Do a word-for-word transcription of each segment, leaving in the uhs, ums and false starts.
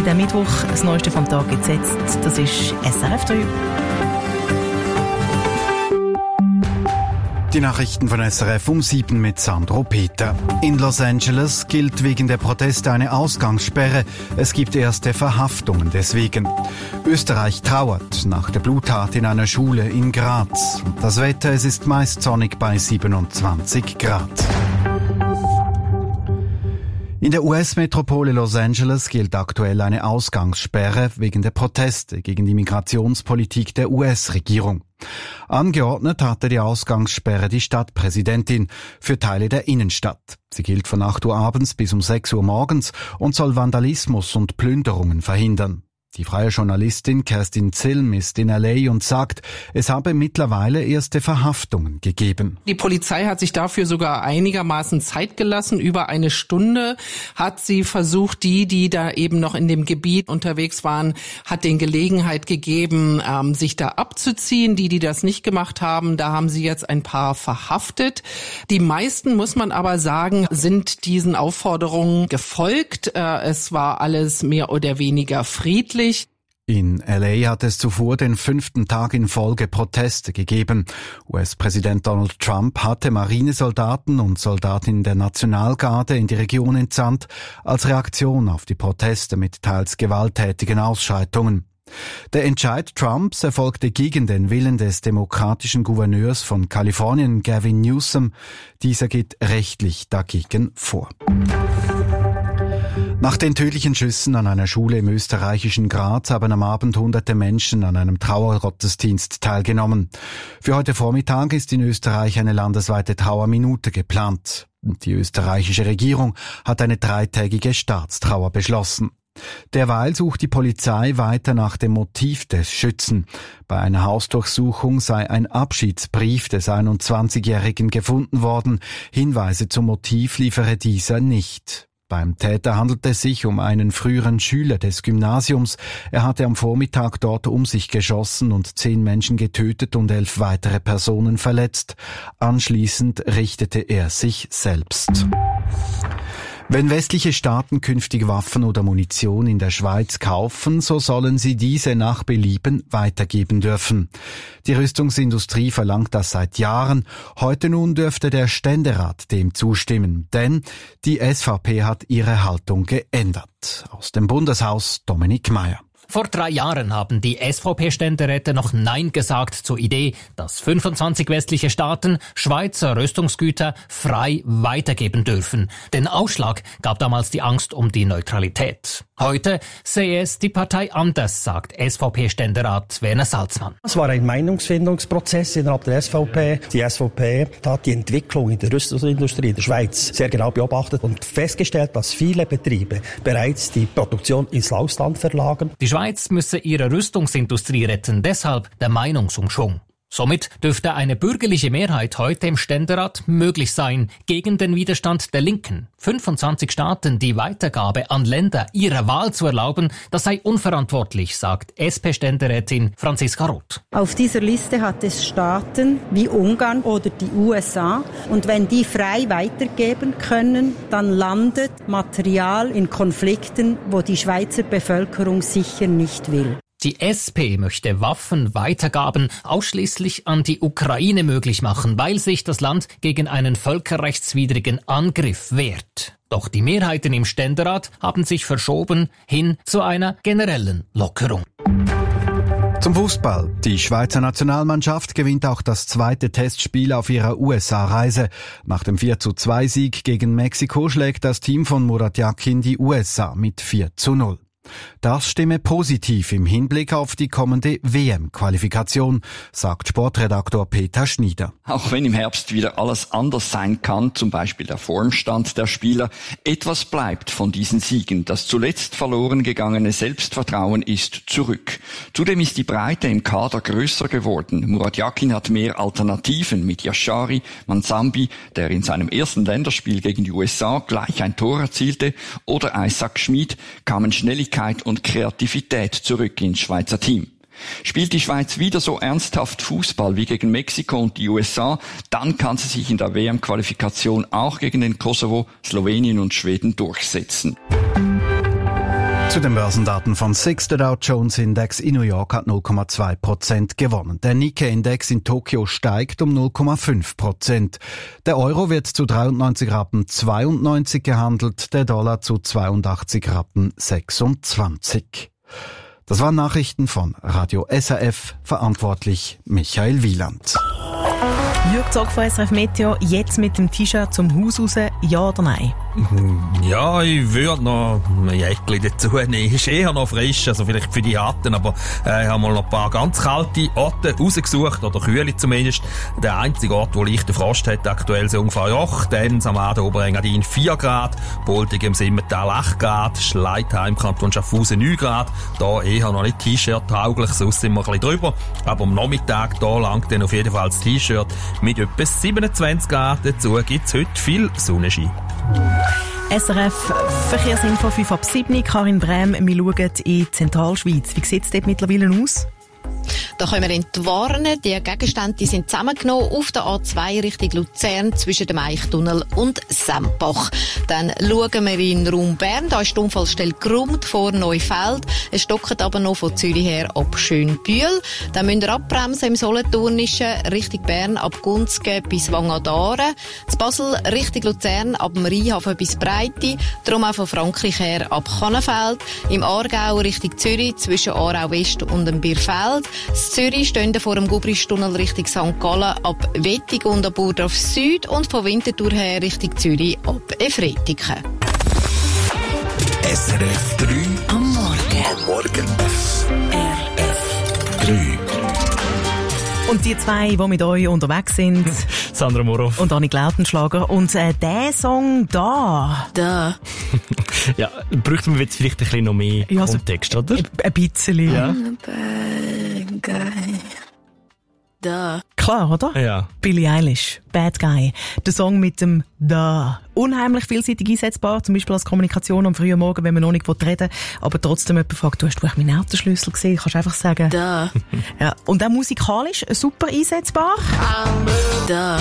in diesem Mittwoch. Das Neueste vom Tag jetzt, das ist S R F drei. Die Nachrichten von S R F um sieben mit Sandro Peter. In Los Angeles gilt wegen der Proteste eine Ausgangssperre. Es gibt erste Verhaftungen deswegen. Österreich trauert nach der Bluttat in einer Schule in Graz. Das Wetter, es ist meist sonnig bei siebenundzwanzig Grad. In der U S-Metropole Los Angeles gilt aktuell eine Ausgangssperre wegen der Proteste gegen die Migrationspolitik der U S-Regierung. Angeordnet hatte die Ausgangssperre die Stadtpräsidentin für Teile der Innenstadt. Sie gilt von acht Uhr abends bis um sechs Uhr morgens und soll Vandalismus und Plünderungen verhindern. Die freie Journalistin Kerstin Zilm ist in L A und sagt, es habe mittlerweile erste Verhaftungen gegeben. Die Polizei hat sich dafür sogar einigermaßen Zeit gelassen. Über eine Stunde hat sie versucht, die, die da eben noch in dem Gebiet unterwegs waren, hat den Gelegenheit gegeben, ähm, sich da abzuziehen. Die, die das nicht gemacht haben, da haben sie jetzt ein paar verhaftet. Die meisten, muss man aber sagen, sind diesen Aufforderungen gefolgt. Äh, es war alles mehr oder weniger friedlich. In L A hat es zuvor den fünften Tag in Folge Proteste gegeben. U S-Präsident Donald Trump hatte Marinesoldaten und Soldatinnen der Nationalgarde in die Region entsandt, als Reaktion auf die Proteste mit teils gewalttätigen Ausschreitungen. Der Entscheid Trumps erfolgte gegen den Willen des demokratischen Gouverneurs von Kalifornien, Gavin Newsom. Dieser geht rechtlich dagegen vor. Nach den tödlichen Schüssen an einer Schule im österreichischen Graz haben am Abend hunderte Menschen an einem Trauergottesdienst teilgenommen. Für heute Vormittag ist in Österreich eine landesweite Trauerminute geplant. Die österreichische Regierung hat eine dreitägige Staatstrauer beschlossen. Derweil sucht die Polizei weiter nach dem Motiv des Schützen. Bei einer Hausdurchsuchung sei ein Abschiedsbrief des einundzwanzigjährigen gefunden worden. Hinweise zum Motiv liefere dieser nicht. Beim Täter handelt es sich um einen früheren Schüler des Gymnasiums. Er hatte am Vormittag dort um sich geschossen und zehn Menschen getötet und elf weitere Personen verletzt. Anschließend richtete er sich selbst. Wenn westliche Staaten künftig Waffen oder Munition in der Schweiz kaufen, so sollen sie diese nach Belieben weitergeben dürfen. Die Rüstungsindustrie verlangt das seit Jahren. Heute nun dürfte der Ständerat dem zustimmen, denn die S V P hat ihre Haltung geändert. Aus dem Bundeshaus Dominik Meier. Vor drei Jahren haben die S V P-Ständeräte noch Nein gesagt zur Idee, dass fünfundzwanzig westliche Staaten Schweizer Rüstungsgüter frei weitergeben dürfen. Den Ausschlag gab damals die Angst um die Neutralität. Heute sehe es die Partei anders, sagt S V P-Ständerat Werner Salzmann. Es war ein Meinungsfindungsprozess innerhalb der S V P. Die S V P hat die Entwicklung in der Rüstungsindustrie in der Schweiz sehr genau beobachtet und festgestellt, dass viele Betriebe bereits die Produktion ins Ausland verlagern. Die Schweiz müsse ihre Rüstungsindustrie retten, deshalb der Meinungsumschwung. Somit dürfte eine bürgerliche Mehrheit heute im Ständerat möglich sein, gegen den Widerstand der Linken. fünfundzwanzig Staaten die Weitergabe an Länder ihrer Wahl zu erlauben, das sei unverantwortlich, sagt S P-Ständerätin Franziska Roth. Auf dieser Liste hat es Staaten wie Ungarn oder die U S A. Und wenn die frei weitergeben können, dann landet Material in Konflikten, wo die Schweizer Bevölkerung sicher nicht will. Die S P möchte Waffenweitergaben ausschließlich an die Ukraine möglich machen, weil sich das Land gegen einen völkerrechtswidrigen Angriff wehrt. Doch die Mehrheiten im Ständerat haben sich verschoben hin zu einer generellen Lockerung. Zum Fußball. Die Schweizer Nationalmannschaft gewinnt auch das zweite Testspiel auf ihrer U S A-Reise. Nach dem vier zu zwei Sieg gegen Mexiko schlägt das Team von Murat Yakin die U S A mit vier zu null. Das stimme positiv im Hinblick auf die kommende W M-Qualifikation, sagt Sportredaktor Peter Schnieder. Auch wenn im Herbst wieder alles anders sein kann, zum Beispiel der Formstand der Spieler, etwas bleibt von diesen Siegen. Das zuletzt verloren gegangene Selbstvertrauen ist zurück. Zudem ist die Breite im Kader größer geworden. Murat Yakin hat mehr Alternativen mit Yashari, Mansambi, der in seinem ersten Länderspiel gegen die U S A gleich ein Tor erzielte, oder Isaac Schmid kamen Schnelligkeit und Kreativität zurück ins Schweizer Team. Spielt die Schweiz wieder so ernsthaft Fußball wie gegen Mexiko und die U S A, dann kann sie sich in der W M-Qualifikation auch gegen den Kosovo, Slowenien und Schweden durchsetzen. Zu den Börsendaten von S I X, der Dow Jones Index in New York hat null Komma zwei Prozent gewonnen. Der Nikkei-Index in Tokio steigt um null Komma fünf Prozent. Der Euro wird zu dreiundneunzig Rappen zweiundneunzig gehandelt, der Dollar zu zweiundachtzig Rappen sechsundzwanzig. Das waren Nachrichten von Radio S R F, verantwortlich Michael Wieland. Jürg Zog von S R F Meteo, jetzt mit dem T-Shirt zum Haus raus, ja oder nein? Ja, ich würde noch ein Jäckchen dazu nehmen. Ist eher noch frisch, also vielleicht für die Harten, aber äh, ich habe mal noch ein paar ganz kalte Orte rausgesucht, oder kühle zumindest. Der einzige Ort, wo leichter Frost hat, aktuell so ungefähr Joch, dann am Aden Oberengadin vier Grad, Boltig im Simmental acht Grad, Schleitheim, Kanton Schaffhausen neun Grad, da eher noch nicht T-Shirt-tauglich, sonst sind wir ein bisschen drüber, aber am Nachmittag, da langt dann auf jeden Fall das T-Shirt mit etwa siebenundzwanzig Grad, dazu gibt's heute viel Sonnenschein. S R F Verkehrsinfo fünf ab sieben, Karin Brem, wir schauen in die Zentralschweiz. Wie sieht es dort mittlerweile aus? Da können wir entwarnen. Die Gegenstände die sind zusammengenommen auf der A zwei Richtung Luzern zwischen dem Eichtunnel und Sempach. Dann schauen wir in den Raum Bern. Da ist die Unfallstelle Grund vor Neufeld. Es stockt aber noch von Zürich her ab Schönbühl. Dann müsst ihr abbremsen im Solothurnischen Richtung Bern ab Gunzgen bis Wangadaren. Z Basel Richtung Luzern ab dem Rheinhafen bis Breite. Darum auch von Frankreich her ab Kannenfeld. Im Aargau Richtung Zürich zwischen Aarau West und dem Bierfeld. In Zürich stehen vor dem Gubristunnel Richtung Sankt Gallen ab Wettig und ab Burdorf Süd und von Winterthur her Richtung Zürich ab Efretiken. S R F drei am Morgen. Am Morgen. S R F drei. Und die zwei, die mit euch unterwegs sind, Sandra Moroff und Annik Lautenschlager. Und äh, der Song da. Da. Ja, bräuchte man jetzt vielleicht ein bisschen noch mehr ja, Kontext, so oder? Ein bisschen. Ja. Da. Klar, oder? Ja. Billie Eilish, Bad Guy. Der Song mit dem Da. Unheimlich vielseitig einsetzbar, zum Beispiel als Kommunikation am frühen Morgen, wenn man noch nicht reden will, aber trotzdem jemand fragt, du hast du meinen Autoschlüssel gesehen? Kannst du einfach sagen. Da. Ja. Und auch musikalisch super einsetzbar. Da.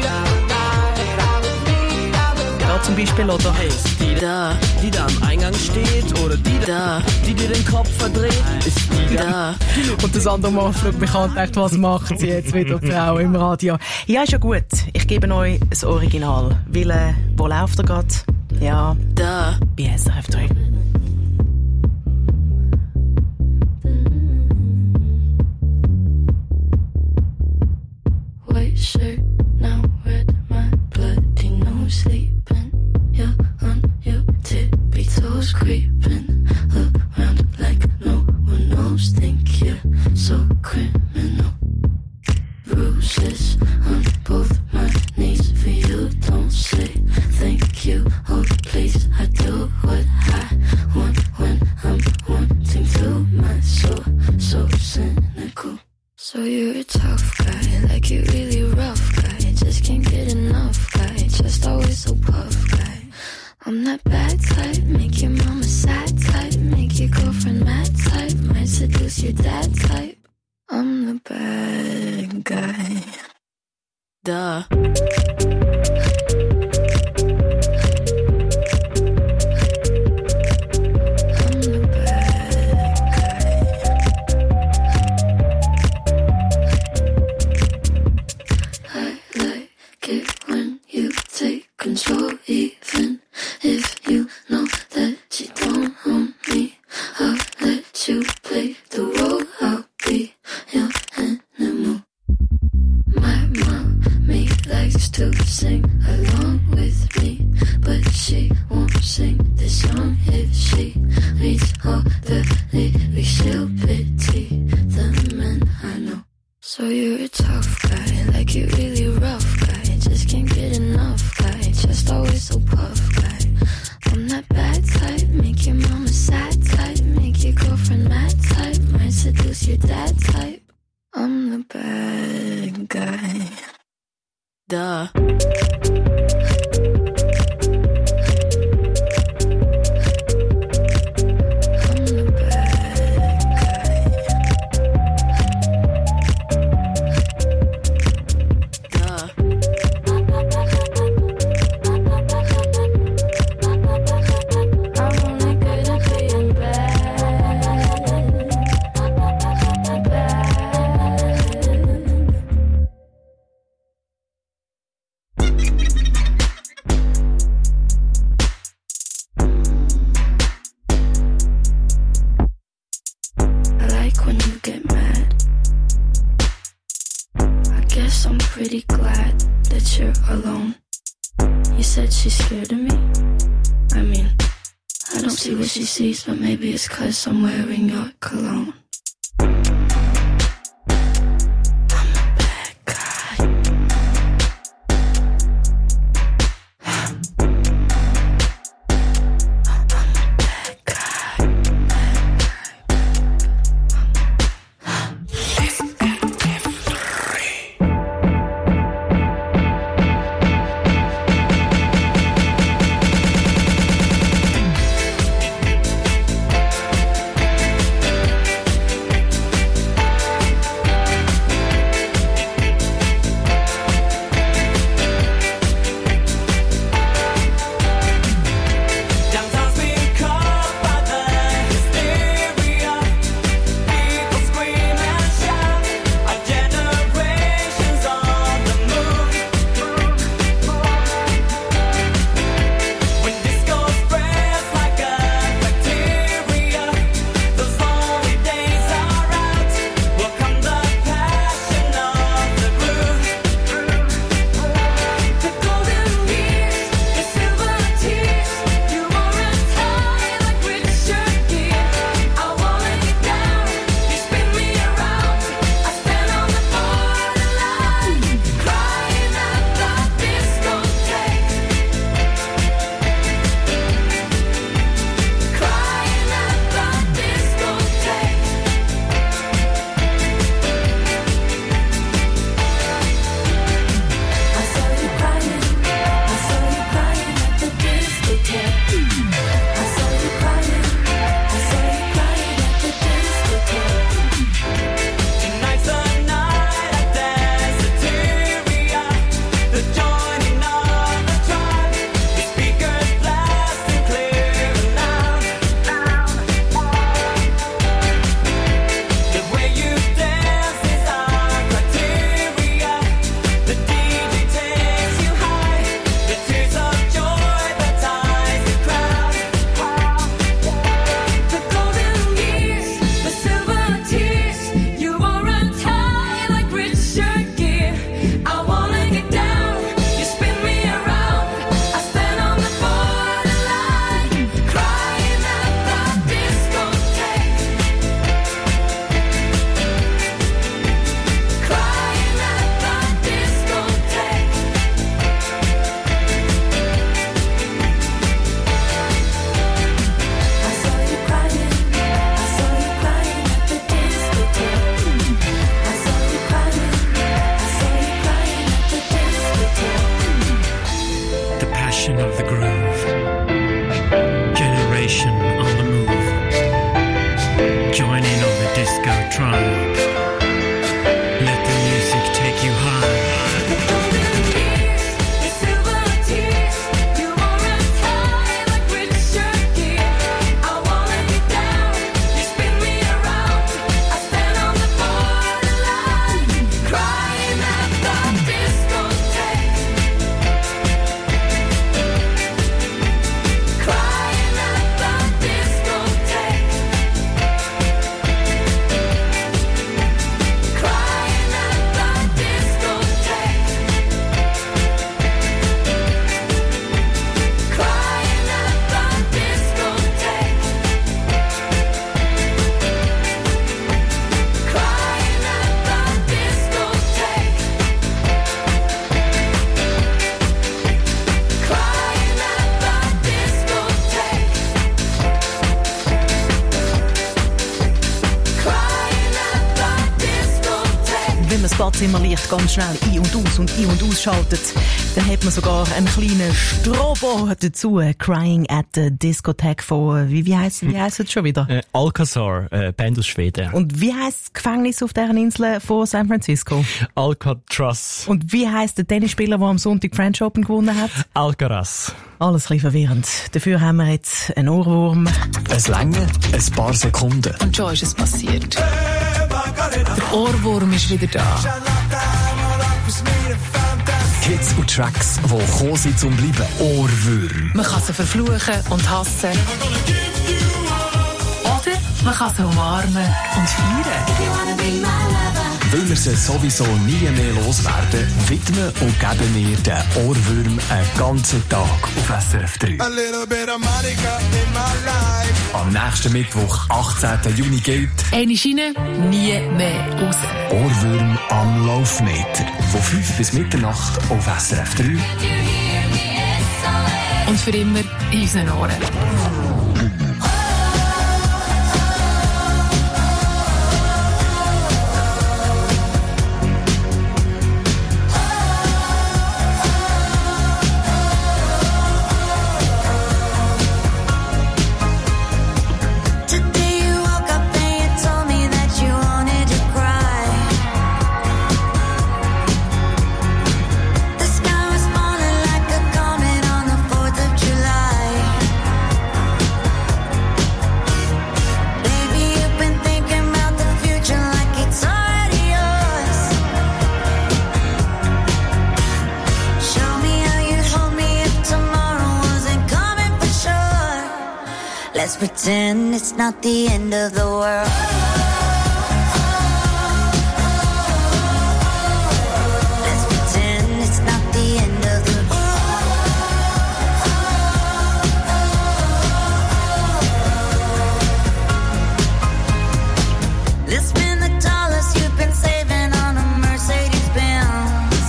Da zum Beispiel, oder? Hey, die da, die da am Eingang steht, oder die da, die dir den Kopf verdreht, ist die da. Und das andere Mal fragt mich an und denkt, was macht sie jetzt wieder, die Frau im Radio? Ja, ist ja gut. Ich gebe euch das Original. Weil, äh, wo läuft er gerade? Ja, da. Bei S R F drei. White shirt, now red, my bloody nose sleeping. You're on your tippy toes, creeping around like no one knows. Think you're so criminal. Bruises on both my knees for you. Don't say thank you. Oh please, I do what I want when I'm wanting to. My soul so cynical. So you're a tough guy, like you really rough guy. Just can't get enough guy, just always so puff guy. I'm that bad type, make your mama sad type, make your girlfriend mad type, might seduce your dad type. I'm the bad guy. Da. Control, even if you know that you don't own me. I'll let you play the role. I'll be your animal. My mommy likes to sing along with me, but she won't sing this song if she reads all the lyrics. She'll pity the men I know. So you're a tough guy, like you really rough guy. Just can't get enough guy, just always so puff guy. I'm that bad type, make your mama sad type, make your girlfriend mad type, might seduce your dad type. I'm the bad guy. Da. I'm only good at being bad. guess I'm pretty glad that you're alone. You said she's scared of me? I mean, I don't see what she sees, but maybe it's 'cause I'm wearing your cologne. Badzimmerlicht ganz schnell ein- und aus und ein- und ausschaltet, dann hat man sogar einen kleinen Strobo dazu. Crying at the Discotheque von, wie, wie heisst wie heisst es schon wieder? Äh, Alcazar, äh, Band aus Schweden. Und wie heisst das Gefängnis auf deren Insel von San Francisco? Alcatraz. Und wie heisst der Tennisspieler, der am Sonntag French Open gewonnen hat? Alcaraz. Alles ein bisschen verwirrend. Dafür haben wir jetzt einen Ohrwurm. Es lange, ein paar Sekunden. Und schon ist es passiert. Der Ohrwurm ist wieder da. Hits und Tracks, die gekommen sind zum Bleiben. Ohrwürm. Man kann sie verfluchen und hassen. Oder man kann sie umarmen und feiern. Weil wir sie sowieso nie mehr loswerden, widmen und geben wir den Ohrwürm einen ganzen Tag auf S R F drei. Am nächsten Mittwoch, achtzehnten Juni, gilt Eine Schiene, nie mehr raus. Ohrwürm am Laufmeter. Von fünf bis Mitternacht auf S R F drei. Und für immer in unseren Ohren. Let's pretend it's not the end of the world. Let's pretend it's not the end of the world. Let's spend the dollars you've been saving on a Mercedes Benz.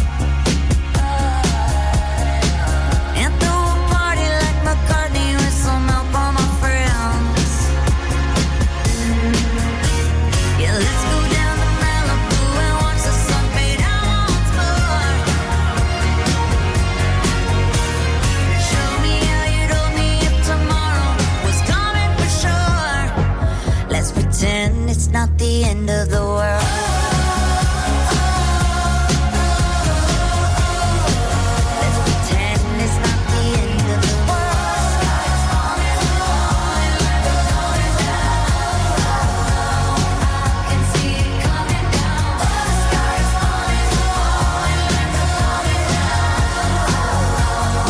And throw a party like McCartney with some help on my friends. Yeah, let's go down to Malibu and watch the sun fade out once more. Show me how you told me if tomorrow was coming for sure. Let's pretend it's not the end of the world. Let's pretend it's not the end of the world. I can see it coming down. The sky's falling, falling, falling down.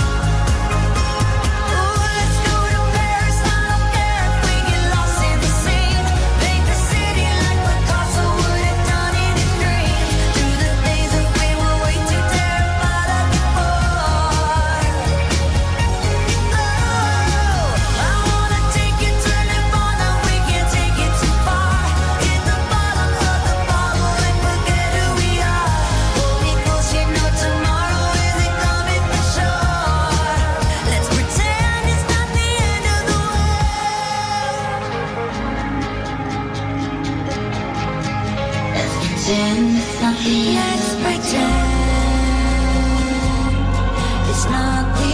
Ooh, let's go to Paris. I don't care if we get lost in the scene. Paint the city like Picasso would have done in his dreams. Through the days that we were way too terrified of before. Oh, I wanna take you to Nirvana. We can't take it too far. Hit the bottom of the bottle and forget who we are. Hold me close, you know tomorrow isn't coming for sure. Let's pretend it's not the end of the world. Let's pretend it's not the end. Let's pretend it's not the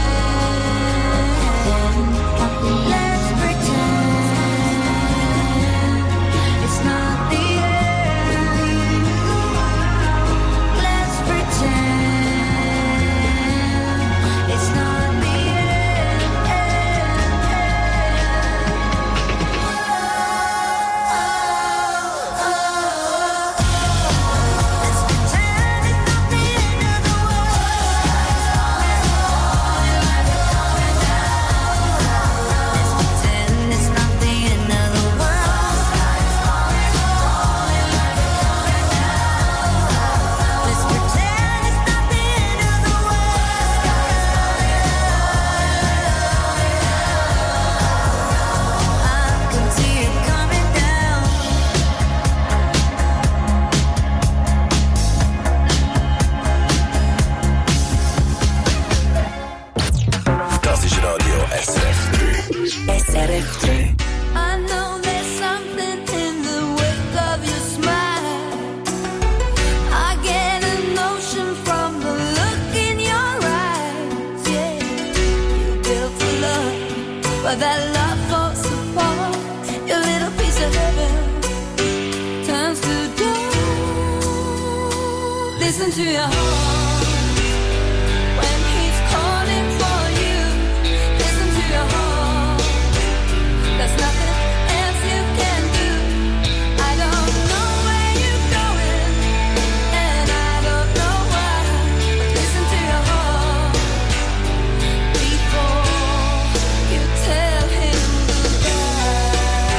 end. Let's pretend it's not the end. Let's pretend it's not the Das ist Radio S R F drei. S R F drei. I know there's something in the wake of your smile. I get a notion from the look in your eyes. Yeah, you built a love, but that love falls apart. Your little piece of heaven turns to dust. Listen to your heart when he's calling for you. Listen to your heart. There's nothing else you can do. I don't know where you're going, and I don't know why. But listen to your heart before you tell him goodbye.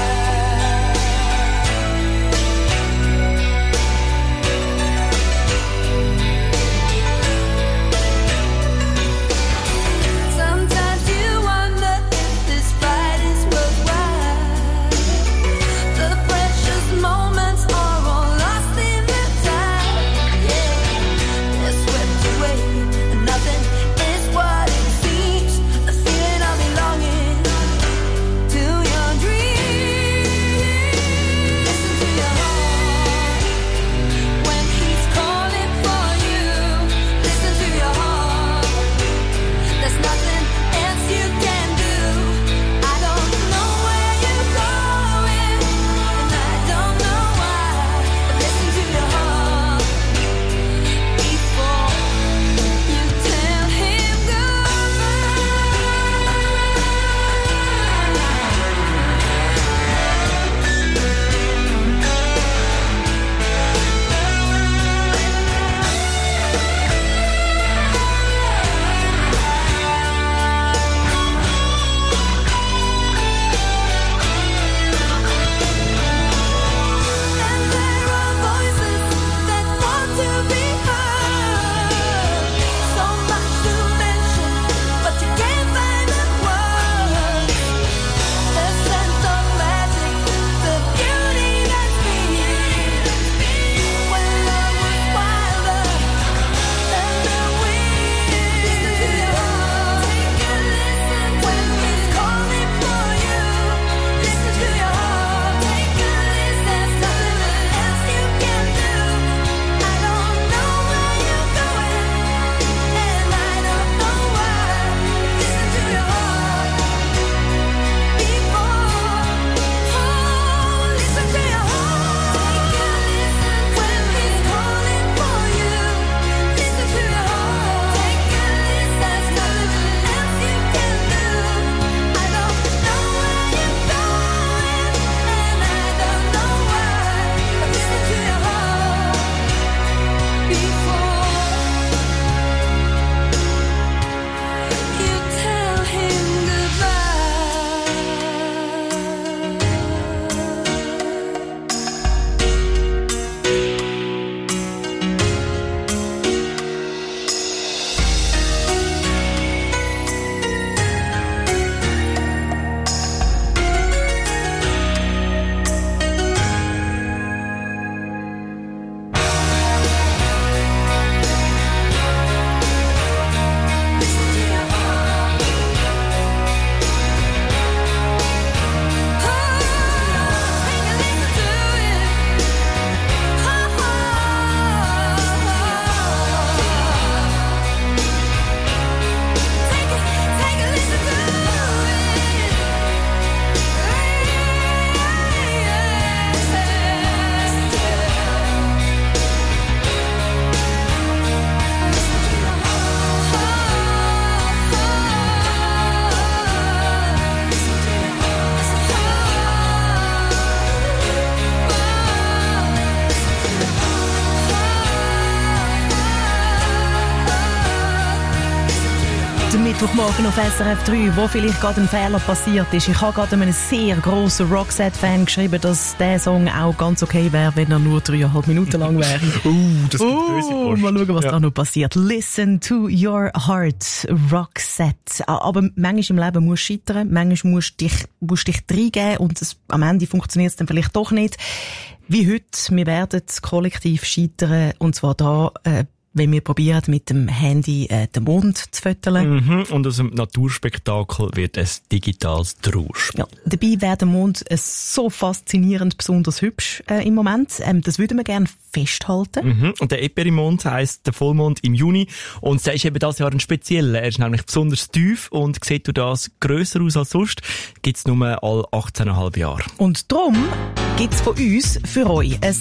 Mittwochmorgen auf S R F drei, wo vielleicht gerade ein Fehler passiert ist. Ich habe gerade einem sehr grossen Roxette-Fan geschrieben, dass der Song auch ganz okay wäre, wenn er nur dreieinhalb Minuten lang wäre. uh, das gibt böse uh, Post. Mal schauen, was ja. da noch passiert. Listen to your heart, Roxette. Aber manchmal im Leben musst du scheitern, manchmal musst du dich, musst dich reingeben und es, am Ende funktioniert es dann vielleicht doch nicht. Wie heute, wir werden kollektiv scheitern, und zwar da, äh, wenn wir probieren, mit dem Handy äh, den Mond zu föteln. Mhm. Und aus dem Naturspektakel wird ein digitales Trauerspiel. Ja, dabei wäre der Mond äh, so faszinierend, besonders hübsch äh, im Moment. Ähm, das würden wir gerne festhalten. Mhm. Und der Eperimond heisst der Vollmond im Juni. Und der ist eben dieses Jahr ein spezieller. Er ist nämlich besonders tief und sieht durch das grösser aus als sonst. Gibt es nur alle achtzehn Komma fünf Jahre. Und darum gibt's von uns für euch ein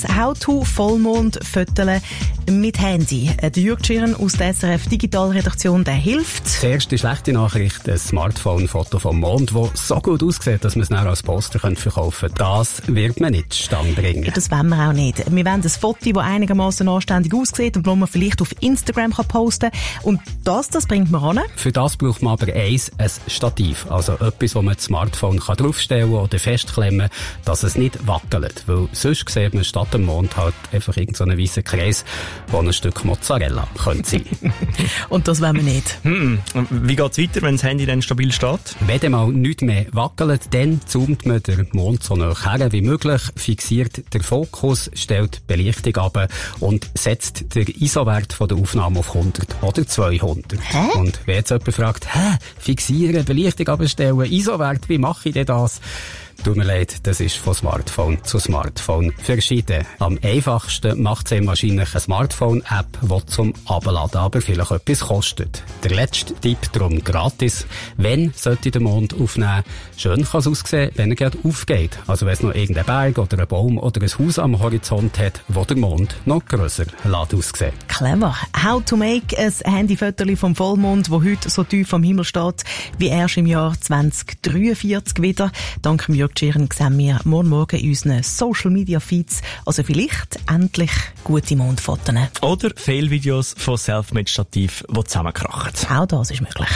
How-to-Vollmond-Föteln mit Handy. Der Jürg Tschirren aus der S R F Digitalredaktion, der hilft. Zuerst die schlechte Nachricht, ein Smartphone-Foto vom Mond, das so gut aussieht, dass man es dann als Poster verkaufen könnte. Das wird man nicht zustande bringen. Das wollen wir auch nicht. Wir wollen ein Foto, das einigermaßen anständig aussieht und das man vielleicht auf Instagram kann posten kann. Und das, das bringt man an. Für das braucht man aber eins, ein Stativ. Also etwas, wo man das Smartphone kann draufstellen oder festklemmen kann, dass es nicht wackelt. Weil sonst sieht man statt dem Mond halt einfach irgendeinen weißen Kreis, wo ein Stück Mozzarella könnte sein. Und das wollen wir nicht. Mhm. Wie geht's weiter, wenn das Handy dann stabil steht? Wenn dann mal nichts mehr wackelt, dann zoomt man den Mond so nah her wie möglich, fixiert den Fokus, stellt die Belichtung ab und setzt den I S O-Wert von der Aufnahme auf hundert oder zweihundert. Hä? Und wenn jetzt jemand fragt, hä, fixieren, Belichtung abstellen, I S O-Wert, wie mache ich denn das? Tut mir leid, das ist von Smartphone zu Smartphone verschieden. Am einfachsten macht es wahrscheinlich eine Smartphone-App, die zum Abladen aber vielleicht etwas kostet. Der letzte Tipp darum gratis. Wenn sollte der Mond aufnehmen, schön kann es aussehen, wenn er gerade aufgeht. Also wenn es noch irgendein Berg oder ein Baum oder ein Haus am Horizont hat, wo der Mond noch grösser aussehen. Clever. How to make ein Handyfoto vom Vollmond, wo heute so tief am Himmel steht, wie erst im Jahr zwanzig dreiundvierzig wieder. Dank Jürg Tschirren sehen wir morgen Morgen in unseren Social Media Feeds. Also vielleicht endlich gute Mondfotos. Oder Fail-Videos von Selfmade-Stativ, die zusammenkrachen. Auch das ist möglich.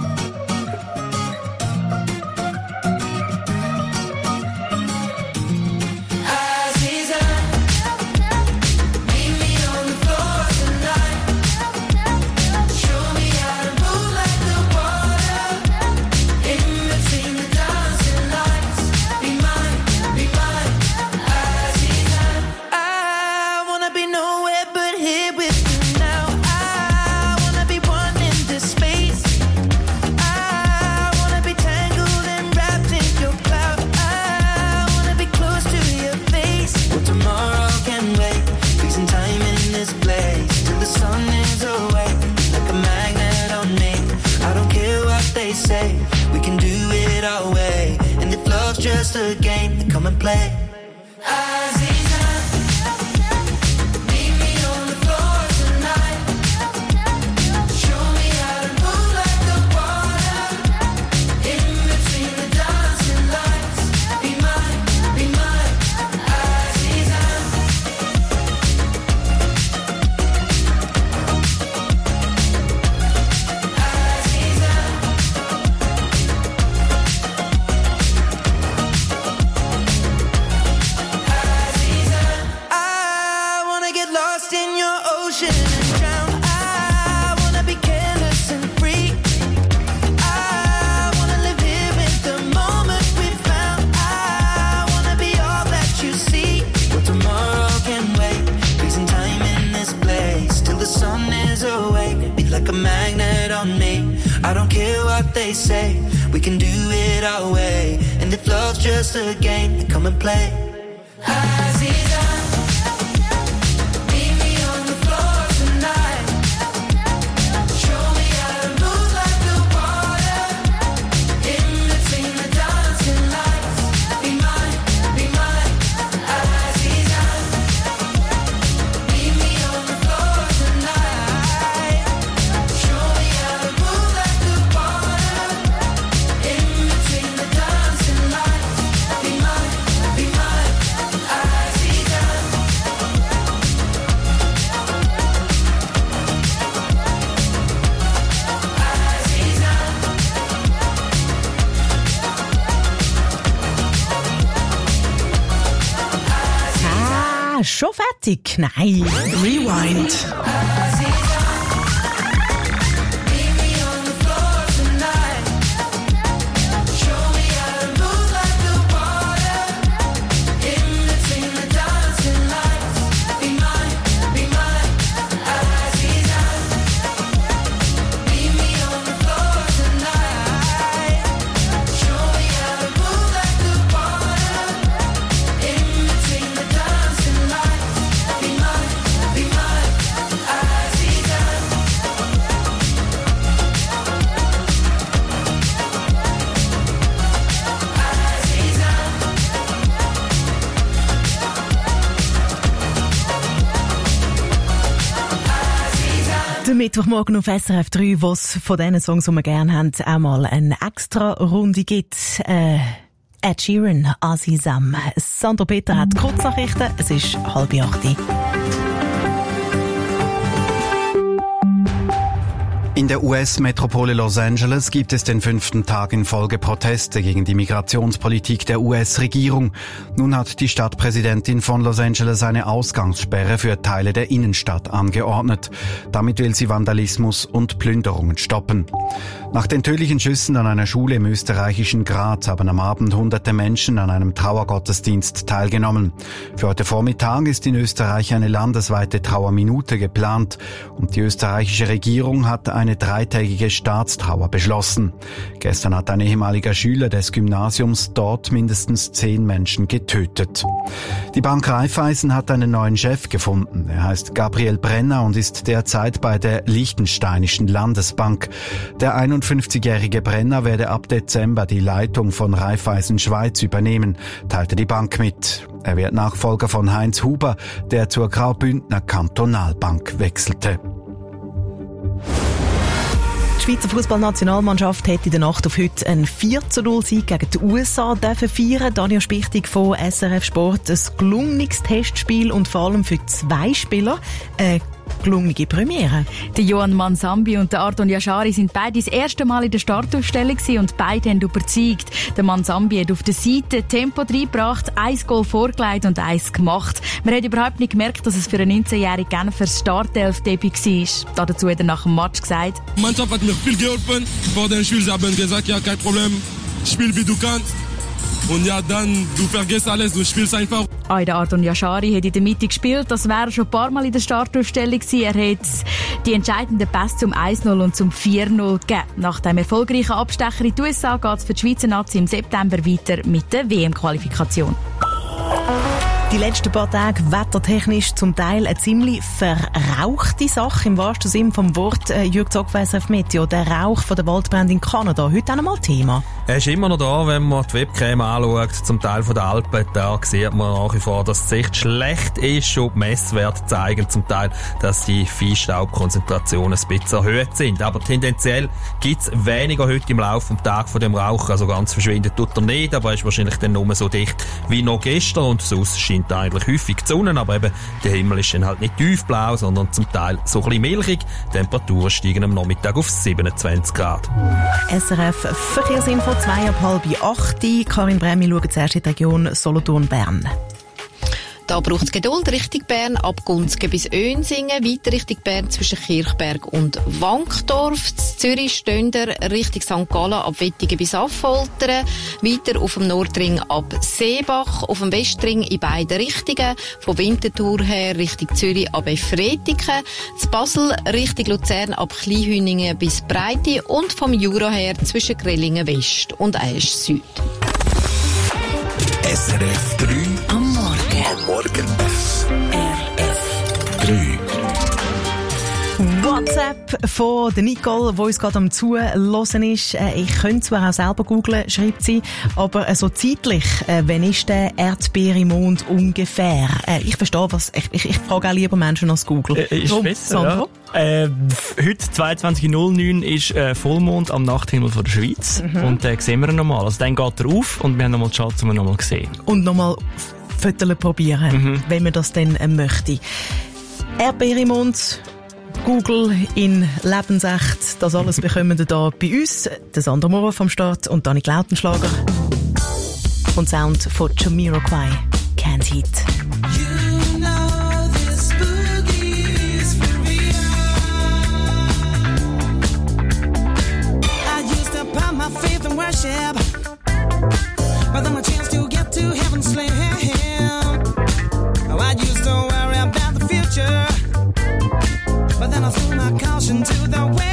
Just a game, then come and play. Say we can do it our way, and if love's just a game, then come and play. Ah, schon fertig? Nein. Rewind. Mittwochmorgen auf S R F drei, wo es von diesen Songs, die wir gerne haben, auch mal eine extra Runde gibt. Äh, Ed Sheeran, Azizam. Sandro Peter hat Kurznachrichten. Es ist halb acht. In der U S-Metropole Los Angeles gibt es den fünften Tag in Folge Proteste gegen die Migrationspolitik der U S-Regierung. Nun hat die Stadtpräsidentin von Los Angeles eine Ausgangssperre für Teile der Innenstadt angeordnet. Damit will sie Vandalismus und Plünderungen stoppen. Nach den tödlichen Schüssen an einer Schule im österreichischen Graz haben am Abend hunderte Menschen an einem Trauergottesdienst teilgenommen. Für heute Vormittag ist in Österreich eine landesweite Trauerminute geplant und die österreichische Regierung hat eine dreitägige Staatstrauer beschlossen. Gestern hat ein ehemaliger Schüler des Gymnasiums dort mindestens zehn Menschen getötet. Die Bank Raiffeisen hat einen neuen Chef gefunden. Er heißt Gabriel Brenner und ist derzeit bei der Liechtensteinischen Landesbank. Der einundfünfzigjährige Brenner werde ab Dezember die Leitung von Raiffeisen Schweiz übernehmen, teilte die Bank mit. Er wird Nachfolger von Heinz Huber, der zur Graubündner Kantonalbank wechselte. Die Schweizer Fußballnationalmannschaft hat in der Nacht auf heute einen vier zu null Sieg gegen die U S A dürfen feiern. Daniel Spichtig von S R F Sport. Ein gelungenes Testspiel und vor allem für zwei Spieler eine gelungene Premiere. Der Johan Mansambi und der Ardon Yashari sind beide das erste Mal in der Startaufstellung und beide haben überzeugt. Der Mansambi hat auf der Seite Tempo reingebracht, ein Goal vorgelegt und eins gemacht. Man hat überhaupt nicht gemerkt, dass es für einen neunzehnjährigen Genfer Startelf-Debüt war. Dazu hat er nach dem Match gesagt: Die Mannschaft hat mir viel geholfen. Vor dem Spiel, sie haben gesagt, ja, kein Problem, spiel wie du kannst. Und ja, dann, du vergisst alles, du spielst einfach. Auch der Ardon Yashari hat in der Mitte gespielt. Das wäre schon ein paar Mal in der Startaufstellung gewesen. Er hat die entscheidenden Pässe zum eins null und zum vier null gegeben. Nach dem erfolgreichen Abstecher in die U S A geht es für die Schweizer Nazi im September weiter mit der W M-Qualifikation. Die letzten paar Tage wettertechnisch zum Teil eine ziemlich verrauchte Sache, im wahrsten Sinne vom Wort. Äh, Jürg Zogweiss auf Meteo, der Rauch von der Waldbrände in Kanada, heute auch einmal Thema. Er ist immer noch da, wenn man die Webcam anschaut, zum Teil von der Alpen. Da sieht man nach wie vor, dass die Sicht schlecht ist und die Messwerte zeigen zum Teil, dass die Feinstaubkonzentrationen ein bisschen erhöht sind. Aber tendenziell gibt es weniger heute im Laufe des Tages von dem Rauch, also ganz verschwinden tut er nicht, aber er ist wahrscheinlich dann nur so dicht wie noch gestern und sonst scheint eigentlich häufig die Sonne, aber eben der Himmel ist dann halt nicht tiefblau, sondern zum Teil so ein bisschen milchig. Die Temperaturen steigen am Nachmittag auf siebenundzwanzig Grad. S R F Verkehrsinfo zwei ab halb acht. Karin Bremi schaut zuerst in die Region Solothurn-Bern. Da braucht es Geduld Richtung Bern, ab Gunzgen bis Önsingen, weiter Richtung Bern zwischen Kirchberg und Wankdorf, Zürich Stönder Richtung Sankt Gallen ab Wettingen bis Affoltern, weiter auf dem Nordring ab Seebach, auf dem Westring in beide Richtungen, von Winterthur her Richtung Zürich ab Efretiken, zu Basel Richtung Luzern ab Kleinhüningen bis Breite und vom Jura her zwischen Grellingen West und Esch Süd. S R F drei am Morgen. Am Morgen. S R F drei. WhatsApp von der Nicole, die uns gerade am Zuhören ist. Ich könnte zwar auch selber googlen, schreibt sie, aber so zeitlich, wann ist der Erdbeermond ungefähr? Ich verstehe was, ich, ich, ich frage auch lieber Menschen als Google. Äh, ist Drum, besser, ja. Äh, heute zweiundzwanzig Uhr neun ist äh, Vollmond am Nachthimmel von der Schweiz. Mhm. Und den äh, sehen wir nochmal. Also dann geht er auf und wir haben nochmal die Chance, um ihn nochmal zu sehen. Und nochmal Fotos probieren, mhm. wenn man das dann äh, möchte. Erdbeermond, Google in Lebensecht, das alles bekommen wir hier bei uns. Der Sandro Maurer vom Start und Dani Lautenschlager. Und Sound von Jamiroquai, Can't Heat. You know worship, but then a chance to get to heaven slim. Oh, I used to worry about the future, but then I threw my caution to the wind.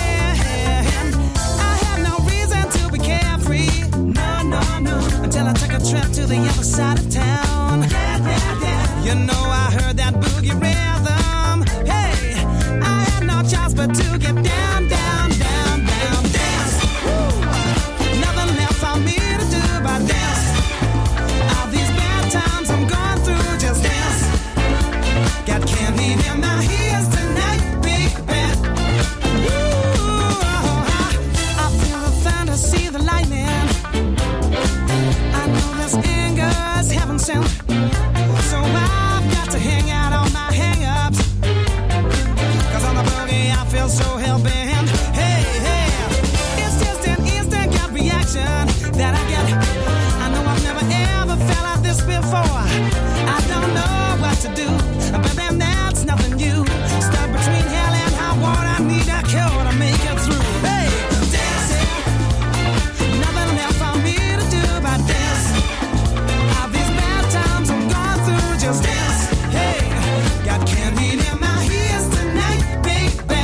I had no reason to be carefree, no, no, no, until I took a trip to the other side of town. Yeah, yeah, yeah. You know I heard that boogie rhythm. Hey, I had no choice but to get down, down, down, down, dance. Woo. Nothing left for me to do but dance. All these bad times I'm going through, just dance. Got candy in my ears tonight, baby. Ooh, I, I feel the thunder, see the lightning. I know this anger is heaven sent, so I've got to hang out on my hang-ups. Cause on the boogie I feel so hell-bent. Hey, hey, it's just an instant gut reaction that I get. I know I've never ever felt like this before. I don't know what to do, but then that's nothing new. Stuck between hell and high water, I need a cure to make it through. Hey, dancing, nothing left for me to do but dance. All these bad times I'm going through, just dance. Hey, got candy in my ears tonight, baby.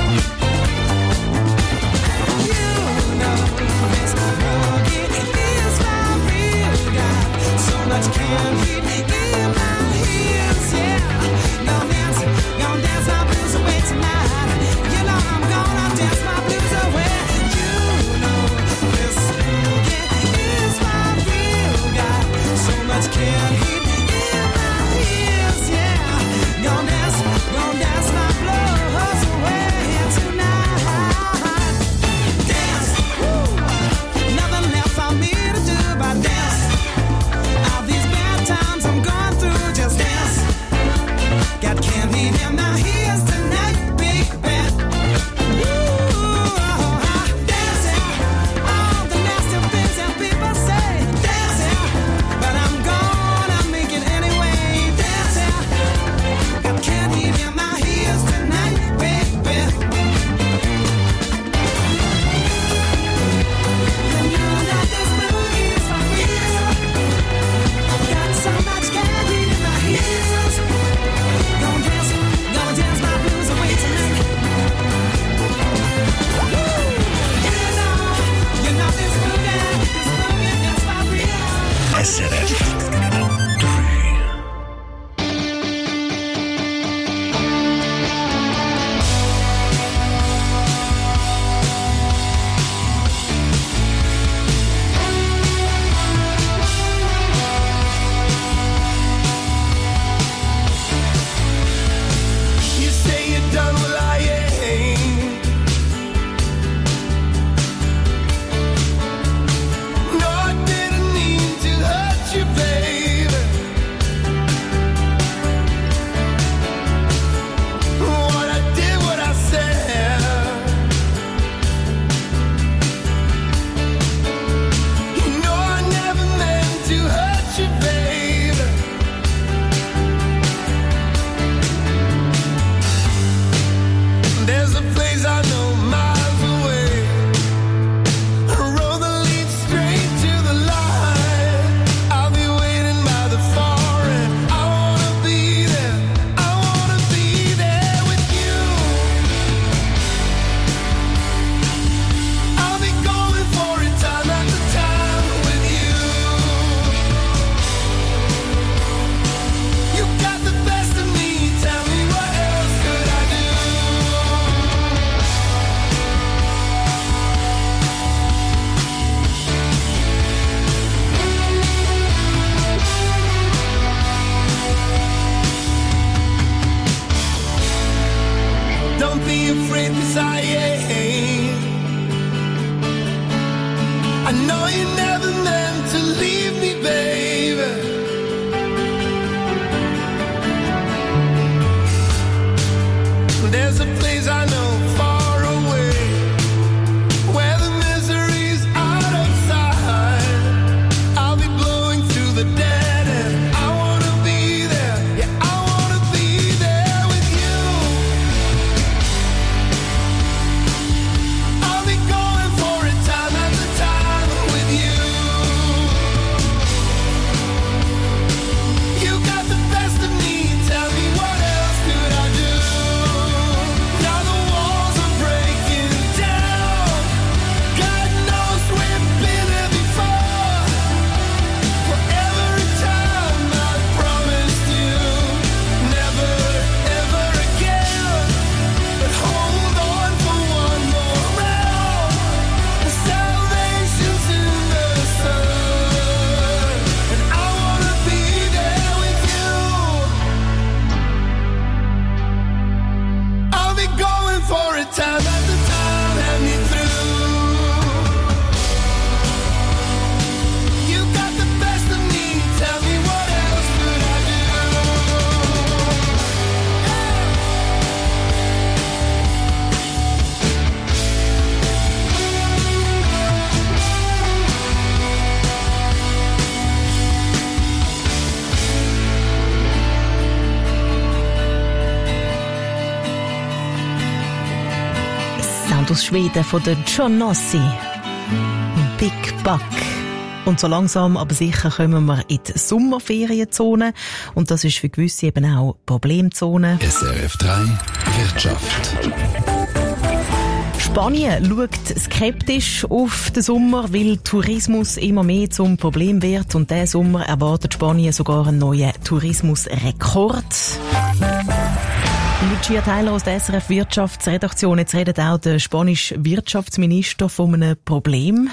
You know this boogie is my real guy. So much candy in my ears, yeah. Gonna dance, gonna dance my blues away tonight. You know I'm gonna dance my blues away. You know this boogie is my real guy. So much candy in my ears, yeah. Gonna dance, gonna dance my blues away tonight. Dance, woo. Nothing left for me to do but dance. All these bad times I'm going through, just dance. Got candy in my ears tonight, baby. Ooh, dancing. All the nasty things that people say, dancing. But I'm gonna make it anyway, dancing. Got candy in my ears tonight, baby. You know that this boogie is for real. Got so much candy in my ears. Gonna dance, gonna dance my blues away tonight. Woo! You know, you know this boogie, this boogie is for real. S R F tre. You say you're done, well I ain't. No, I didn't mean to hurt you, baby. What I did, what I said. You know I never meant to hurt you, baby. There's a place I know miles away, a road that leads straight to the light. I'll be waiting by the forest. I wanna be there, I wanna be there with you. I'll be going for it time after time with you. You got the best of me, tell me what else could I do? Don't be afraid, 'cause I ain't. I know you never meant to leave me, baby. There's a place I know far away, where the misery's out of sight. I'll be blowing through the dead end. I wanna be there, yeah, I wanna be there with you. Sound aus Schweden von der Johnossi. Big Buck. Und so langsam, aber sicher kommen wir in die Sommerferienzone. Und das ist für gewisse eben auch Problemzone. S R F drei Wirtschaft. Spanien schaut skeptisch auf den Sommer, weil Tourismus immer mehr zum Problem wird. Und diesen Sommer erwartet Spanien sogar einen neuen Tourismusrekord. Lucia Tyler aus der S R F Wirtschaftsredaktion. Jetzt redet auch der spanische Wirtschaftsminister von einem Problem.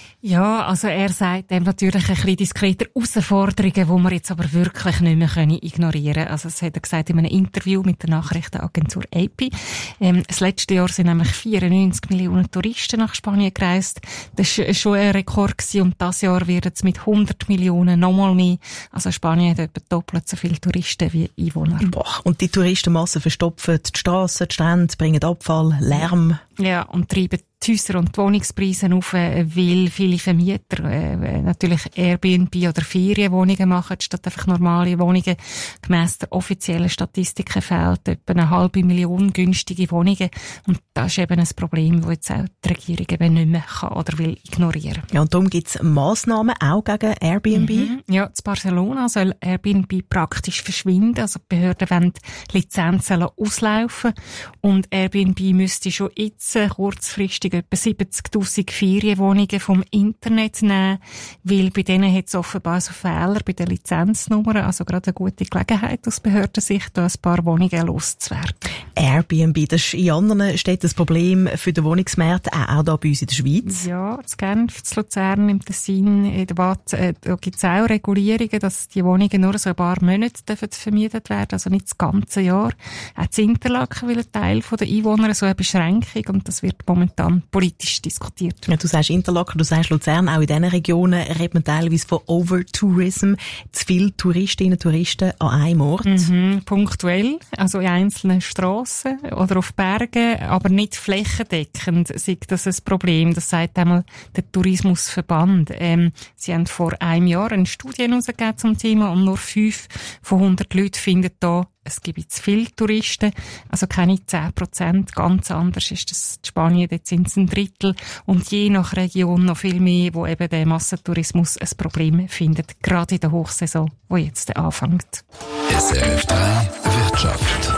Ja, also er sagt dem natürlich ein bisschen diskreter Herausforderungen, die wir jetzt aber wirklich nicht mehr ignorieren können. Also das hat er gesagt in einem Interview mit der Nachrichtenagentur A P. Ähm, das letzte Jahr sind nämlich vierundneunzig Millionen Touristen nach Spanien gereist. Das war schon ein Rekord gewesen, und dieses Jahr wird es mit hundert Millionen nochmal mehr. Also Spanien hat etwa doppelt so viele Touristen wie Einwohner. Boah. Und die Touristenmassen verstopfen die Strassen, die Strände, bringen Abfall, Lärm. Ja, und treiben die Häuser und die Wohnungspreise auf, weil viele Vermieter äh, natürlich Airbnb oder Ferienwohnungen machen, statt einfach normale Wohnungen. Gemäss der offiziellen Statistiken fehlt etwa eine halbe Million günstige Wohnungen. Und das ist eben ein Problem, das jetzt auch die Regierung eben nicht mehr kann oder will ignorieren. Ja, und darum gibt es Massnahmen auch gegen Airbnb? Mhm. Ja, in Barcelona soll Airbnb praktisch verschwinden. Also die Behörden wollen die Lizenzen auslaufen. Und Airbnb müsste schon jetzt kurzfristig etwa siebzigtausend Ferienwohnungen vom Internet nehmen, weil bei denen hat es offenbar so Fehler bei den Lizenznummern, also gerade eine gute Gelegenheit aus Behördensicht, da ein paar Wohnungen loszuwerden. Airbnb, das ist in anderen Städten das Problem für den Wohnungsmarkt, auch hier bei uns in der Schweiz. Ja, in Genf, in Luzern, im Tessin, in der Waadt, äh, da gibt es auch Regulierungen, dass die Wohnungen nur so ein paar Monate dürfen vermietet werden, also nicht das ganze Jahr. Auch in Interlaken will ein Teil der Einwohner so eine Beschränkung, und das wird momentan politisch diskutiert. Ja, du sagst Interlaken, du sagst Luzern, auch in diesen Regionen redet man teilweise von Overtourism, zu viele Touristinnen und Touristen an einem Ort. Mhm, punktuell, also in einzelnen Strassen oder auf Bergen, aber nicht flächendeckend, sei das ein Problem. Das sagt einmal der Tourismusverband. Ähm, sie haben vor einem Jahr eine Studie herausgegeben zum Thema, und nur fünf von hundert Leuten finden da, es gibt zu viele Touristen, also keine zehn Prozent. Ganz anders ist das in Spanien, dort sind es ein Drittel. Und je nach Region noch viel mehr, wo eben der Massentourismus ein Problem findet, gerade in der Hochsaison, die jetzt anfängt. S R F drei Wirtschaft.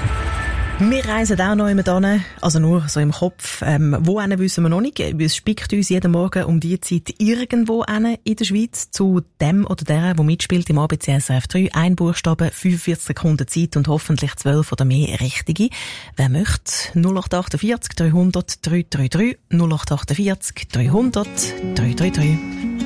Wir reisen auch noch immer hin, also nur so im Kopf. Ähm, wo hin wissen wir noch nicht. Es spickt uns jeden Morgen um die Zeit irgendwo hin in der Schweiz zu dem oder der, der mitspielt im A B C S R F drei. Ein Buchstabe, fünfundvierzig Sekunden Zeit und hoffentlich zwölf oder mehr richtige. Wer möchte? null acht achtundvierzig dreihundert dreihundertdreiunddreißig null acht achtundvierzig dreihundert dreihundertdreiunddreißig.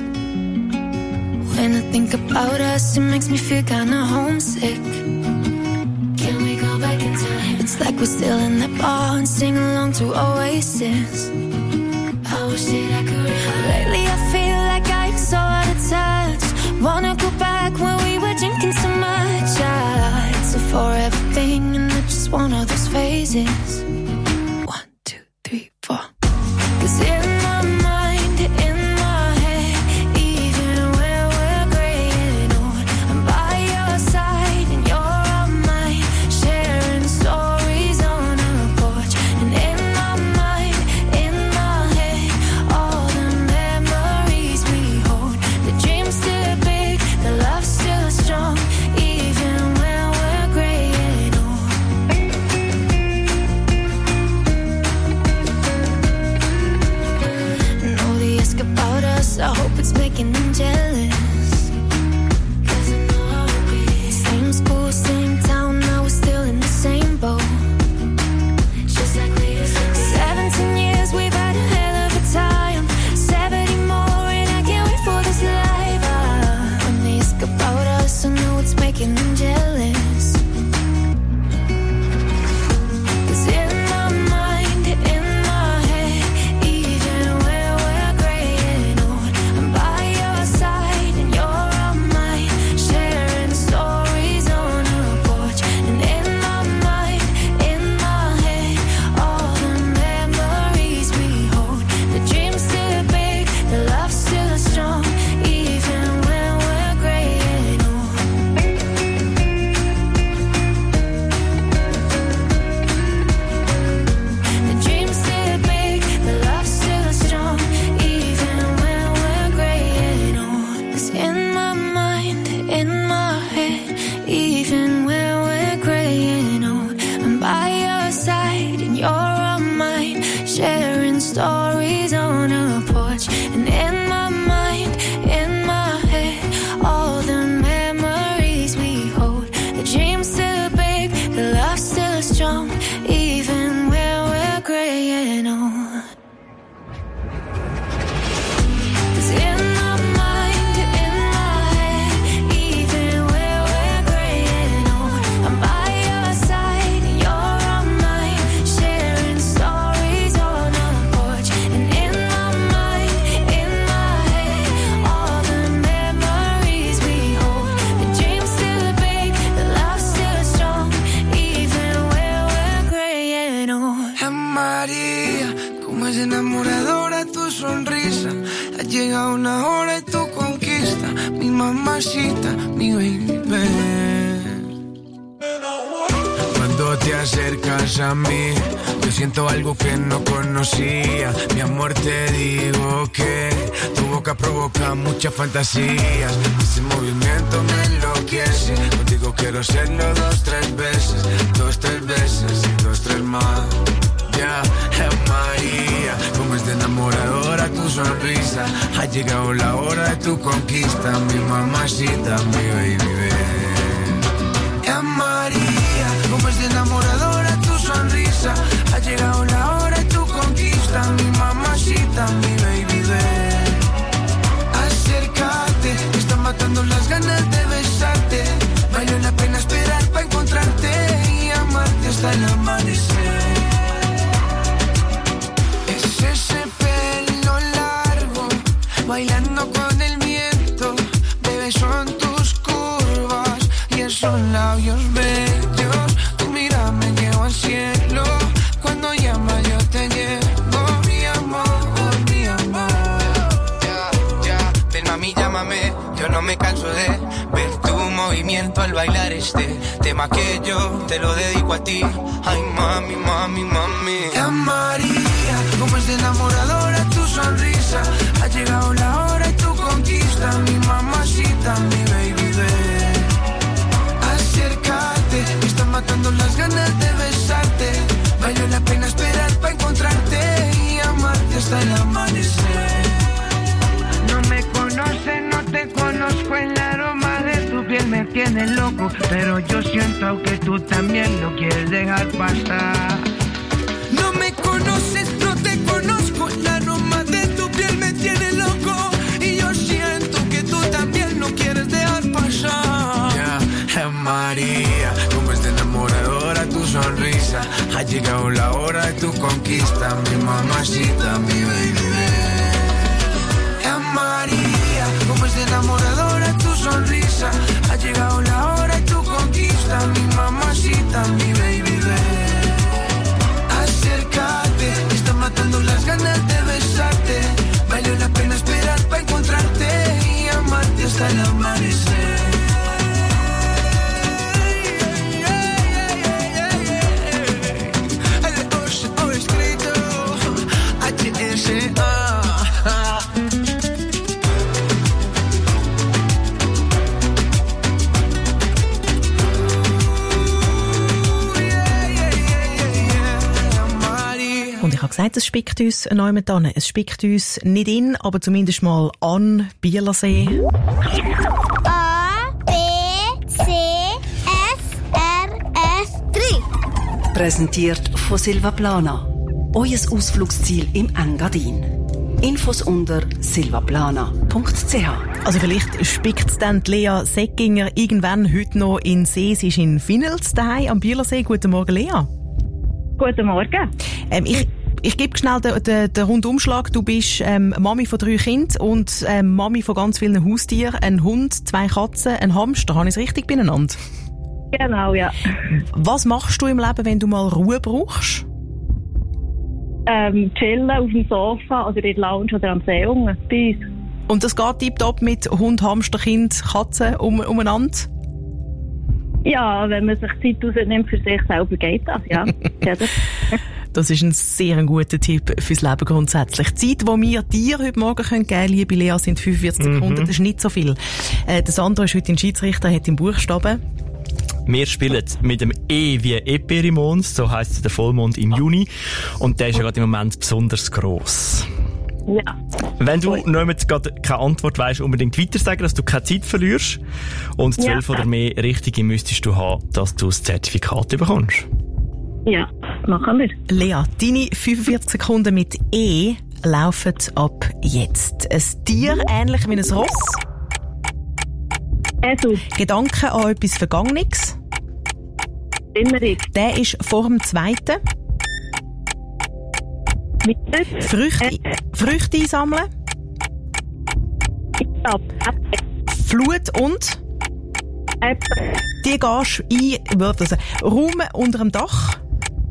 When I think about us, it makes me feel kinda homesick. Can we go back in time? It's like we're still in that bar and sing along to Oasis. I wish that I could. Lately I feel like I'm so out of touch. Wanna go back when we were drinking so much. Ah, it's a forever thing, and I just want all those phases. One, two, three, four. 'Cause in my mind, in my head, even when we're graying old, I'm by your side and you're on mine, sharing stories on a porch. And in my mind, in my head, all the memories we hold. The dream's still big, the love's still strong, even when we're graying old. vienes a mí, yo siento algo que no conocía. Mi amor, te digo que tu boca provoca muchas fantasías. Ese movimiento me enloquece. Contigo quiero hacerlo dos, tres veces. Dos, tres veces y dos, tres más. Ya, yeah, María, como es de enamoradora tu sonrisa. Ha llegado la hora de tu conquista, mi mamacita, mi baby, yeah, María, como es de enamoradora tu sonrisa. Ha llegado la hora de tu conquista, mi mamacita, mi baby, acércate, me están matando las ganas de besarte. Vale la pena esperar para encontrarte y amarte hasta el amanecer. Ese pelo largo, bailando con el viento, bebé, son tus curvas y esos labios bellos. Tu mirada me lleva al cielo, cuando llama yo te llevo, mi amor, mi amor. Ya, ya, ven mami, llámame, yo no me canso de ver tu movimiento al bailar este tema que yo te lo dedico a ti. Ay, mami, mami, mami. Ya, María, como es de enamoradora tu sonrisa. Ha llegado la hora y tu conquista, mi mamacita, mi baby, baby. Acércate, me están matando las ganas de besarte. Valió la pena esperar para encontrarte y amarte hasta el amanecer. No me conoces, no te conozco, el aroma de tu piel me tiene loco, pero yo siento que tú también lo quieres dejar pasar. No me conoces, no te conozco, el aroma de tu piel me tiene loco, y yo siento que tú también lo quieres dejar pasar. Ya, yeah, María, como es de enamoradora tu sonrisa. Ha llegado la hora de tu conquista, mi mamacita, mi baby. María, como es de enamoradora tu sonrisa. Ha llegado la hora de tu conquista, mi mamacita, mi baby, baby. Acércate, me están matando las ganas de besarte. Valió la pena esperar para encontrarte y amarte hasta el amanecer. El escrito H S A. Und ich habe gesagt, es spickt uns niemand an. Es spickt uns nicht in, aber zumindest mal an Bielersee. A, B, C, F, R, S, drei. Präsentiert von Silvaplana. Euer Ausflugsziel im Engadin. Infos unter silvaplana punkt c h. Also vielleicht spickt es dann die Lea Segginger irgendwann heute noch in den See. Sie ist in Finnels daheim am Bielersee. Guten Morgen, Lea. Guten Morgen. Ähm, ich, ich gebe schnell den, den, den Rundumschlag. Du bist ähm, Mami von drei Kindern und ähm, Mami von ganz vielen Haustieren. Ein Hund, zwei Katzen, ein Hamster. Habe ich es richtig beieinander? Genau, ja. Was machst du im Leben, wenn du mal Ruhe brauchst? Ähm, chillen auf dem Sofa oder in der Lounge oder am See unten bei uns. Und das geht tiptop mit Hund, Hamster, Kind, Katze um, umeinander? Ja, wenn man sich Zeit rausnimmt für sich selber, geht das, ja. Das ist ein sehr guter Tipp fürs Leben grundsätzlich. Die Zeit, die wir dir heute Morgen geben können, liebe Lea, sind fünfundvierzig mhm. Sekunden. Das ist nicht so viel. Äh, der Sandro ist heute ein Schiedsrichter, hat im Buchstaben. Wir spielen mit dem E wie Eperimons, so heisst der Vollmond im Juni. Und der ist ja gerade im Moment besonders gross. Ja. Wenn du nicht gerade keine Antwort weisst, unbedingt weiter sagen, dass du keine Zeit verlierst. Und zwölf ja. oder mehr Richtige müsstest du haben, dass du das Zertifikat bekommst. Ja, machen wir. Lea, deine fünfundvierzig Sekunden mit E laufen ab jetzt. Ein Tier ähnlich wie ein Ross. Esel. Gedanken an etwas Vergangenes. Erinnerung. Der ist vor dem zweiten. Früchte, Früchte einsammeln. Flut und? Äpfel. Die gehst ein, also Raum unter dem Dach.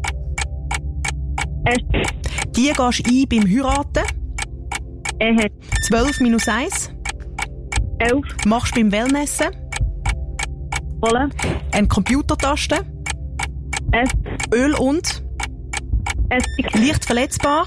Die gehst ein beim Heiraten. Ehe. zwölf minus eins. elf. Machst beim Wellnessen. Volle. Eine Computertaste. S. Öl und? Essig. Leicht verletzbar?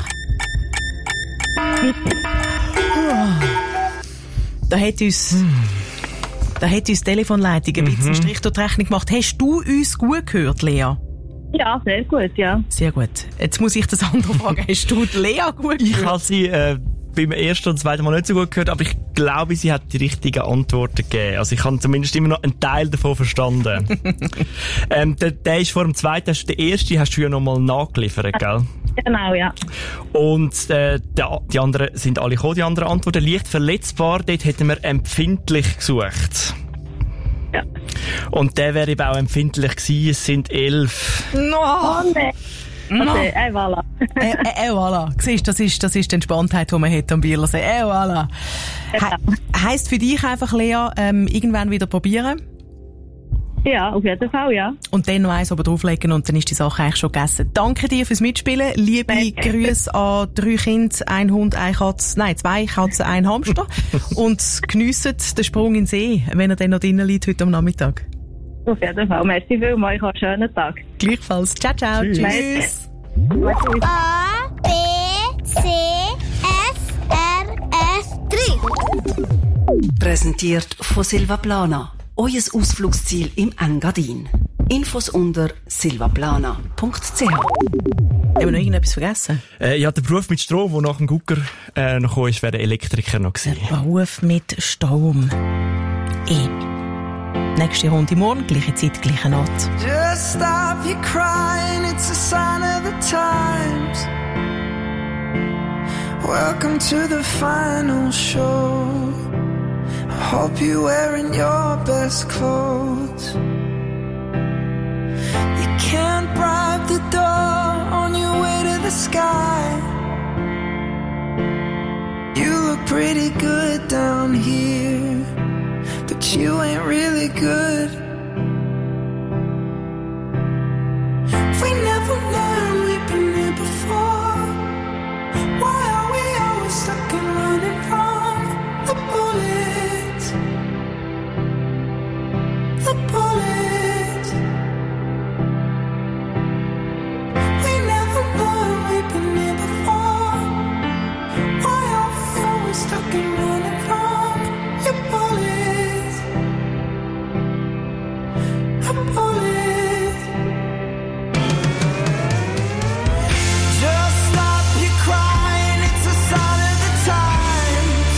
Da hat uns, da hat uns die Telefonleitung ein bisschen Mhm. Strich durch die Rechnung gemacht. Hast du uns gut gehört, Lea? Ja, sehr gut, ja. Sehr gut. Jetzt muss ich das andere fragen. Hast du die Lea gut gehört? Ich habe sie äh, beim ersten und zweiten Mal nicht so gut gehört, aber ich glaube, sie hat die richtigen Antworten gegeben. Also ich habe zumindest immer noch einen Teil davon verstanden. ähm, der, der ist vor dem zweiten, der erste hast du ja noch mal nachgeliefert, gell? Genau, ja. Und äh, der, die anderen sind alle gekommen, die anderen Antworten. Leicht verletzbar, dort hätten wir empfindlich gesucht. Ja. Und der wäre eben auch empfindlich gewesen, es sind elf. No. Oh, nee. No. Okay, eh, voilà. äh, äh, äh, voilà. Siehst, das ist, das ist die Entspanntheit, die man hat am Biersee. Äh, voilà. He- heisst für dich einfach, Lea, ähm, irgendwann wieder probieren? Ja, auf jeden Fall, ja. Und dann noch eins oben drauflegen und dann ist die Sache eigentlich schon gegessen. Danke dir fürs Mitspielen. Liebe Danke. Grüße an drei Kinder, ein Hund, ein Katz, nein, zwei Katzen, ein Hamster. Und geniessen den Sprung in den See, wenn er dann noch drinnen liegt heute am Nachmittag. Auf jeden Fall. Merci vielmals, ich habe einen schönen Tag. Gleichfalls. Ciao, ciao. Tschüss. Tschüss. A, B, C, S, R, S, drei. Präsentiert von Silvaplana. Euer Ausflugsziel im Engadin. Infos unter silvaplana punkt c h. Haben wir noch irgendetwas vergessen? Äh, ja, der Beruf mit Strom, der nach dem Gucker äh, noch gekommen ist, wäre der Elektriker noch gewesen. Beruf mit Strom. E. Nächste Runde morgen, gleiche Zeit, gleicher Ort. Just stop your crying, it's a sign of the times. Welcome to the final show. I hope you're wearing your best clothes. You can't bribe the door on your way to the sky. You look pretty good down here, but you ain't really good. We never learned we've been here before. Why are we always stuck and running from the bullets? The bullets. We never learned we've been here before. Why are we always stuck and running from your bullets? The bullets. Just stop your crying, it's a sign of the times.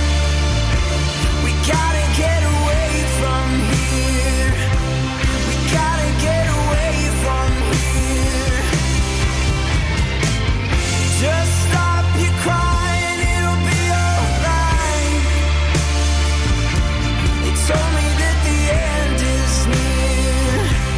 We gotta get away from here. We gotta get away from here. Just stop your crying, it'll be alright. They told me that the end is near.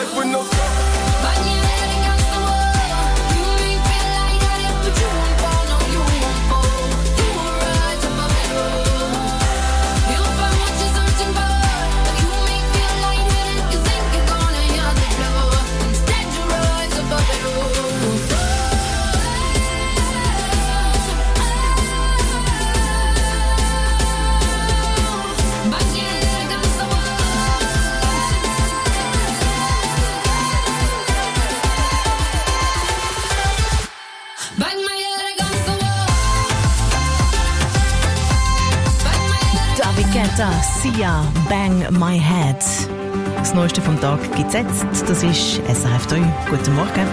life with no stop. Da, Sia, Bang My Head. Das Neueste vom Tag gibt's jetzt. Das ist S R F drei. Guten Morgen.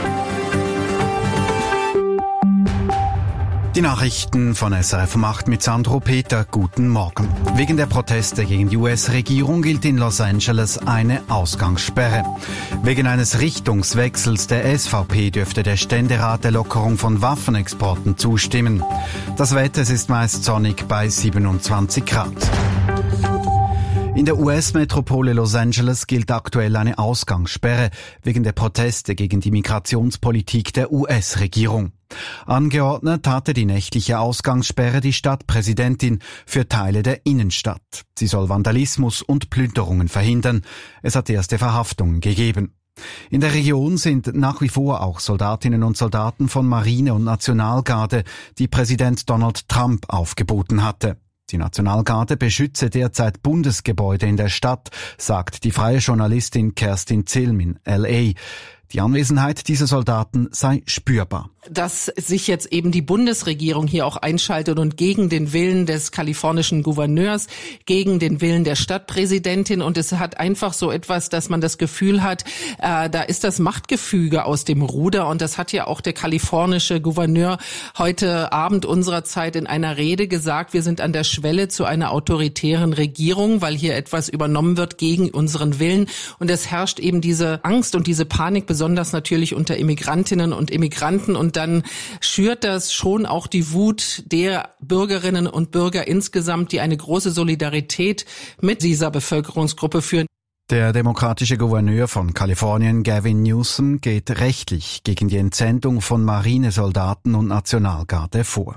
Die Nachrichten von S R F um acht mit Sandro Peter. Guten Morgen. Wegen der Proteste gegen die U S-Regierung gilt in Los Angeles eine Ausgangssperre. Wegen eines Richtungswechsels der S V P dürfte der Ständerat der Lockerung von Waffenexporten zustimmen. Das Wetter ist meist sonnig bei siebenundzwanzig Grad. In der U S-Metropole Los Angeles gilt aktuell eine Ausgangssperre wegen der Proteste gegen die Migrationspolitik der U S-Regierung. Angeordnet hatte die nächtliche Ausgangssperre die Stadtpräsidentin für Teile der Innenstadt. Sie soll Vandalismus und Plünderungen verhindern. Es hat erste Verhaftungen gegeben. In der Region sind nach wie vor auch Soldatinnen und Soldaten von Marine und Nationalgarde, die Präsident Donald Trump aufgeboten hatte. Die Nationalgarde beschütze derzeit Bundesgebäude in der Stadt, sagt die freie Journalistin Kerstin Zilm in L A. Die Anwesenheit dieser Soldaten sei spürbar. Dass sich jetzt eben die Bundesregierung hier auch einschaltet und gegen den Willen des kalifornischen Gouverneurs, gegen den Willen der Stadtpräsidentin. Und es hat einfach so etwas, dass man das Gefühl hat, äh, da ist das Machtgefüge aus dem Ruder. Und das hat ja auch der kalifornische Gouverneur heute Abend unserer Zeit in einer Rede gesagt. Wir sind an der Schwelle zu einer autoritären Regierung, weil hier etwas übernommen wird gegen unseren Willen. Und es herrscht eben diese Angst und diese Panik, besonders natürlich unter Immigrantinnen und Immigranten. Und dann schürt das schon auch die Wut der Bürgerinnen und Bürger insgesamt, die eine große Solidarität mit dieser Bevölkerungsgruppe führen. Der demokratische Gouverneur von Kalifornien, Gavin Newsom, geht rechtlich gegen die Entsendung von Marinesoldaten und Nationalgarde vor.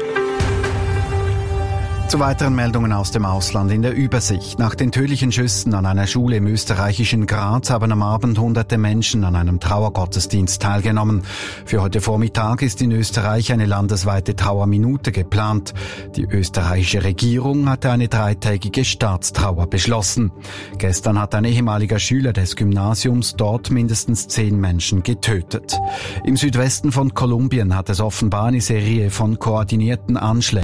Zu weiteren Meldungen aus dem Ausland in der Übersicht. Nach den tödlichen Schüssen an einer Schule im österreichischen Graz haben am Abend hunderte Menschen an einem Trauergottesdienst teilgenommen. Für heute Vormittag ist in Österreich eine landesweite Trauerminute geplant. Die österreichische Regierung hatte eine dreitägige Staatstrauer beschlossen. Gestern hat ein ehemaliger Schüler des Gymnasiums dort mindestens zehn Menschen getötet. Im Südwesten von Kolumbien hat es offenbar eine Serie von koordinierten Anschlägen